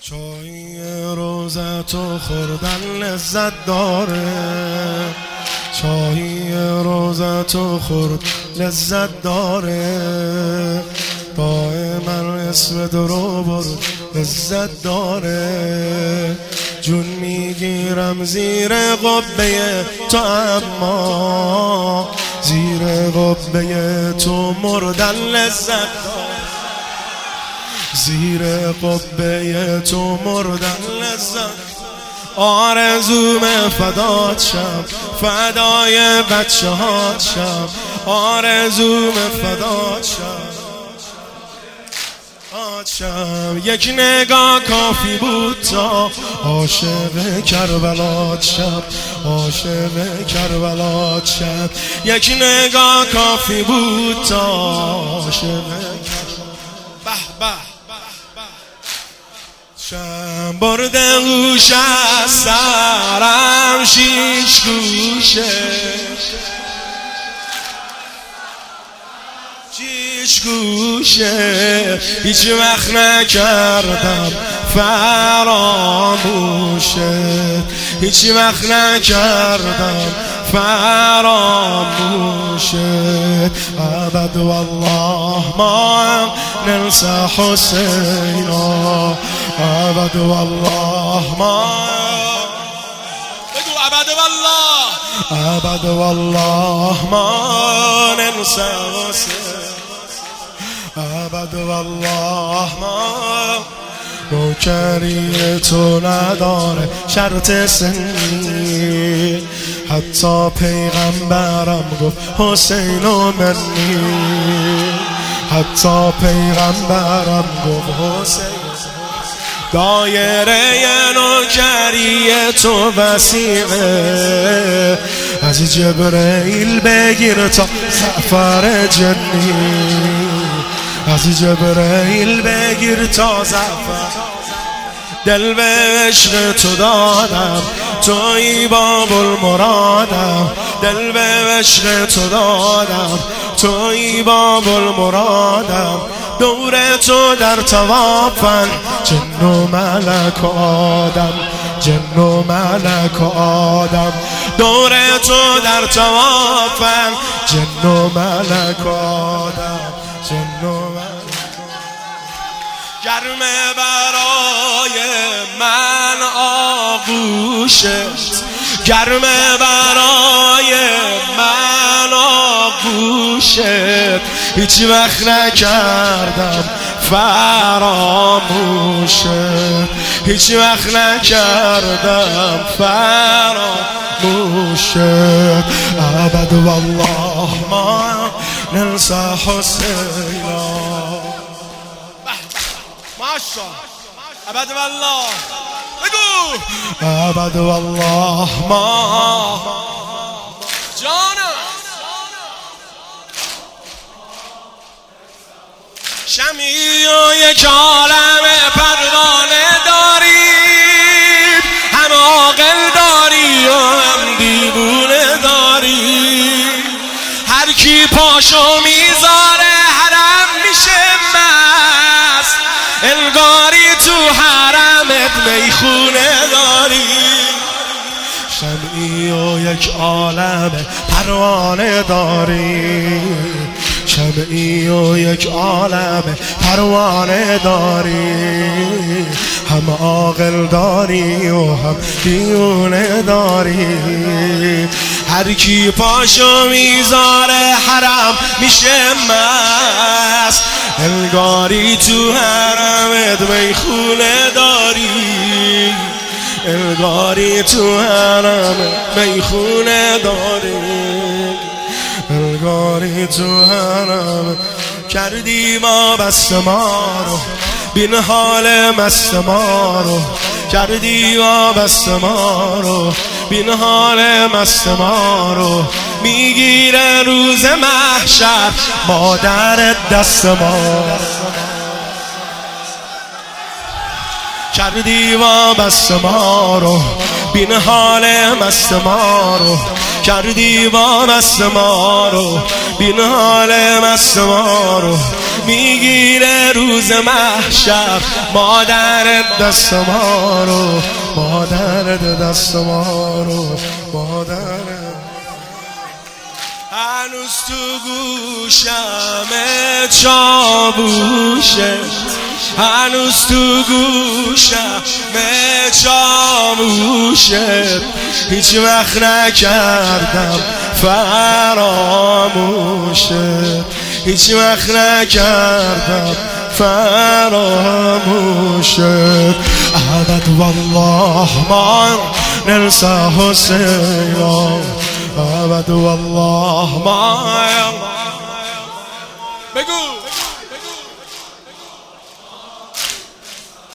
چای روزتو خوردن لذت داره، چای روزتو خورد لذت داره، دائما اسم درو برد لذت داره. جون میگیرم زیر قبه تو، اما زیر قبه تو مردن لذت داره، زیر قبه تو مردن لذت. آرزوم فدات شم، فدای بچه هات شم، آرزوم فدات شم. یک نگاه کافی بود تا عاشق کربلات شم، عاشق کربلات شم. یک نگاه کافی بود تا عاشق به به شم. برده هوش از سرم شیش گوشه، شیش گوشه. هیچ وقت نکردم فراموشه، هیچ وقت نکردم فراموشه. ابد والله ما ننسى حسینا، ابد والله ما بگو ابد والله، ابد والله ما ننسى حسینا، ابد والله ما. نوکری تو نداره شرط سنی، حتی پیغمبرم گفت حسین و منی، حتی پیغمبرم گفت حسین. دایره نوکری تو وسیعه، از جبرئیل بگیر تا سفر جنی، از جبرئیل بگیر تا زفر. دل به عشق تو دادم، تویی باب المرادم، دل به عشق تو دادم، تویی باب المرادم. دور تو در توافن جن و ملک آدم، جن و ملک آدم. دور تو در توافن جن و ملک آدم، جن و ملک. گرمه برای من آغوشت، گرمه برای من آغوشت. هیچ وقت نکردم فراموشت، هیچ وقت نکردم فراموشت. ابد والله ما ننسى حسینا. ماشاءالله ابد والله بگو ابد والله ما جانم. شمعی و یک عالم پروانه دارید، هم عاقل داری و هم دیوونه داری. هر کی پاشو میذاره حرم میشه مست، انگاری تو حرمت میخونه داری. شمعی و یک عالم پروانه داری، شمعی و یک عالم پروانه داری. هم عاقل داری و هم دیوانه داری. هر کی پاشو میذاره حرم میشه مست، انگاری تو حرمت میخونه داری، انگاری تو حرمت میخونه داری، انگاری تو حرمت. کردی ما بست ما رو بین حال مست ما رو، کردی ما بست ما رو بین حال مست ما رو. میگیره روز محشر مادر دست ما. کردی وابسته ما رو، بین حال مست ما رو کردی وابسته ما رو، بین حال مست ما رو میگیره روز محشر مادرت دست ما رو، مادرت دست ما رو، مادرت. هنوز تو گوشم چاووشه، هنوز تو گوشم چاووشه، هیچ وقت نکردم فراموشه، هیچ وقت نکردم فراموشه. ابد والله ما ننسى حسینا، ابد والله ما. بگو